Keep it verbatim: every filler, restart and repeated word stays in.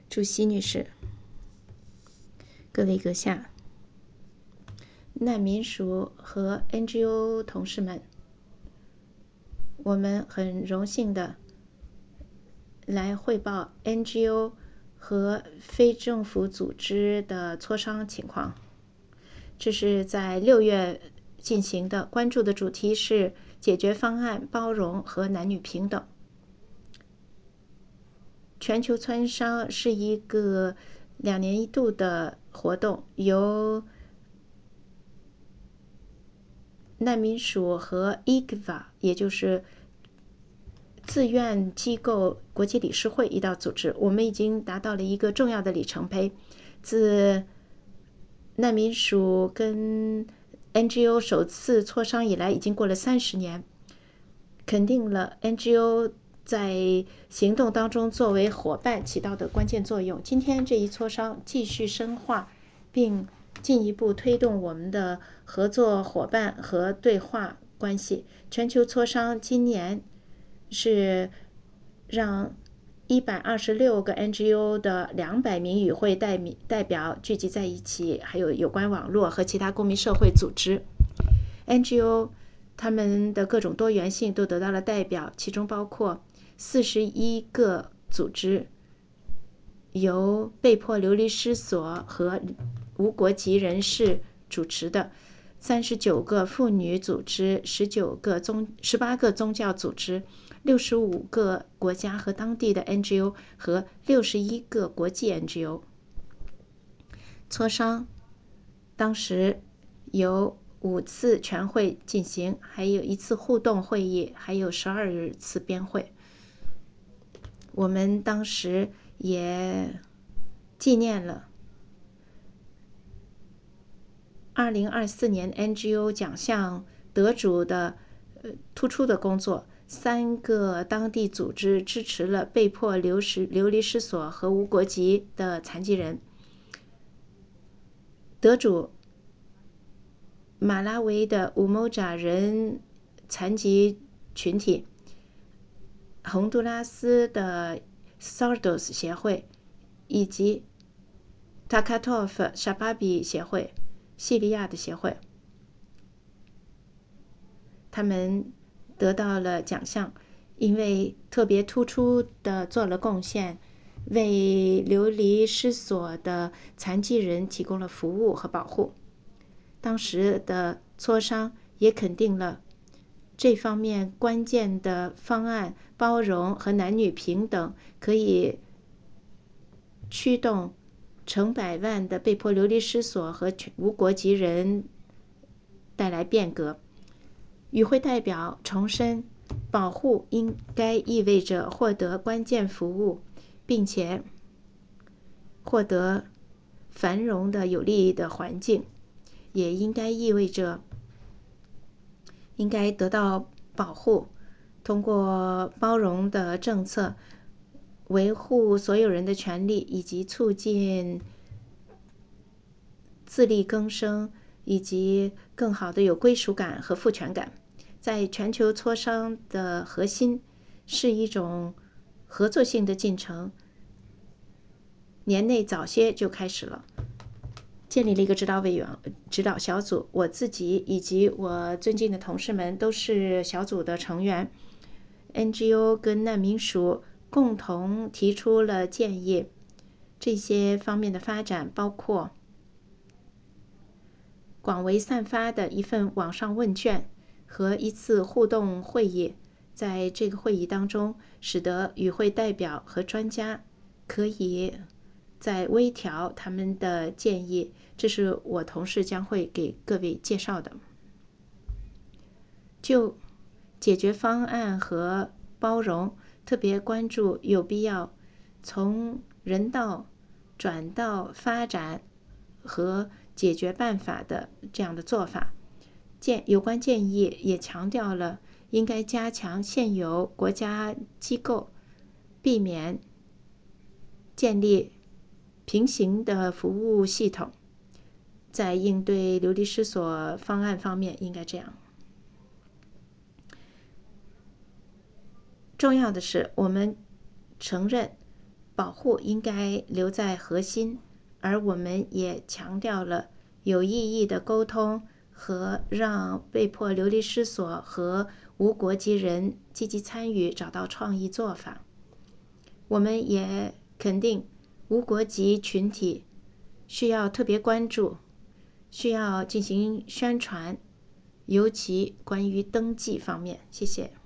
主席女士，各位阁下，难民署和 N G O 同事们，我们很荣幸的来汇报 N G O 和非政府组织的磋商情况。这是在六月进行的，关注的主题是解决方案、包容和男女平等。全球磋商是一个两年一度的活动，由难民署和 I C V A， 也就是自愿机构国际理事会一道组织。我们已经达到了一个重要的里程碑，自难民署跟 N G O 首次磋商以来，已经过了三十年，肯定了 N G O 在行动当中作为伙伴起到的关键作用。今天这一磋商继续深化并进一步推动我们的合作伙伴和对话关系。全球磋商今年是让一百二十六个 N G O 的两百名与会代代表聚集在一起，还有有关网络和其他公民社会组织。N G O 他们的各种多元性都得到了代表，其中包括四十一个组织，由被迫流离失所和无国籍人士主持的三十九个妇女组织，十九个宗十八个宗教组织，六十五个国家和当地的 N G O 和六十一个国际 N G O。磋商当时有五次全会进行，还有一次互动会议，还有十二次编会。我们当时也纪念了二零二四年 N G O 奖项得主的呃突出的工作。三个当地组织支持了被迫流失流离失所和无国籍的残疾人。得主马拉维的乌莫扎人残疾群体，洪都拉斯的 Sordos 协会，以及 Takatov 沙巴比协会，叙利亚的协会，他们得到了奖项，因为特别突出的做了贡献，为流离失所的残疾人提供了服务和保护。当时的磋商也肯定了这方面关键的方案，包容和男女平等，可以驱动成百万的被迫流离失所和无国籍人带来变革。与会代表重申，保护应该意味着获得关键服务，并且获得繁荣的有利的环境，也应该意味着应该得到保护，通过包容的政策维护所有人的权利，以及促进自力更生，以及更好的有归属感和赋权感。在全球磋商的核心是一种合作性的进程，年内早些就开始了，建立了一个指导委员指导小组，我自己以及我尊敬的同事们都是小组的成员。N G O 跟难民署共同提出了建议，这些方面的发展包括广为散发的一份网上问卷和一次互动会议。在这个会议当中，使得与会代表和专家可以再微调他们的建议，这是我同事将会给各位介绍的。就解决方案和包容，特别关注有必要从人道转到发展和解决办法的这样的做法。建有关建议也强调了应该加强现有国家机构，避免建立平行的服务系统。在应对流离失所方案方面应该这样。重要的是，我们承认保护应该留在核心，而我们也强调了有意义的沟通和让被迫流离失所和无国籍人积极参与，找到创意做法。我们也肯定无国籍群体需要特别关注，需要进行宣传，尤其关于登记方面。谢谢。